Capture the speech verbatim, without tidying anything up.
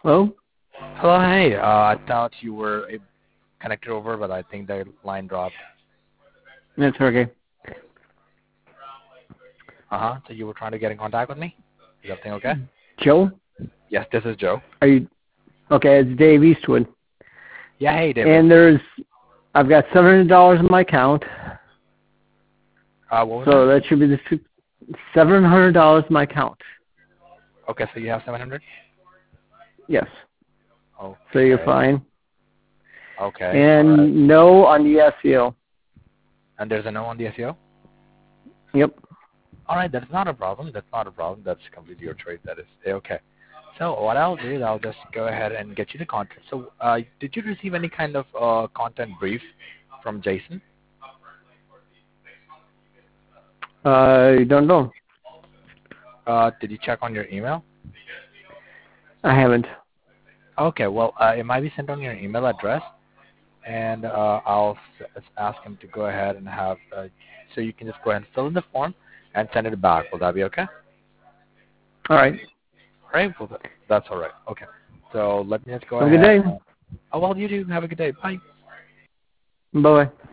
Hello? Hello, hey. Uh, I thought you were uh, connected over, but I think the line dropped. That's okay. Uh-huh. So you were trying to get in contact with me? Is everything okay? Joe? Yes, this is Joe. Are you okay? It's Dave Eastwood, Yeah, hey, David. and there's I've got seven hundred dollars in my account, Uh, what was so that? that should be the seven hundred dollars in my account. Okay, so you have seven hundred? Yes, so you're Okay. fine. Okay. All right. And no on the S E O. And there's a no on the S E O? Yep. All right, that's not a problem. That's not a problem. That's completely your choice. That is okay. So what I'll do is I'll just go ahead and get you the content. So uh, did you receive any kind of uh, content brief from Jason? I don't know. Uh, did you check on your email? I haven't. Okay, well, uh, it might be sent on your email address, and uh, I'll s- ask him to go ahead and have, uh, so you can just go ahead and fill in the form and send it back. Will that be okay? All right. All right, well, that- that's all right. Okay, so let me just go Have a good ahead. day. Oh, well, you do. Have a good day. Bye. Bye bye.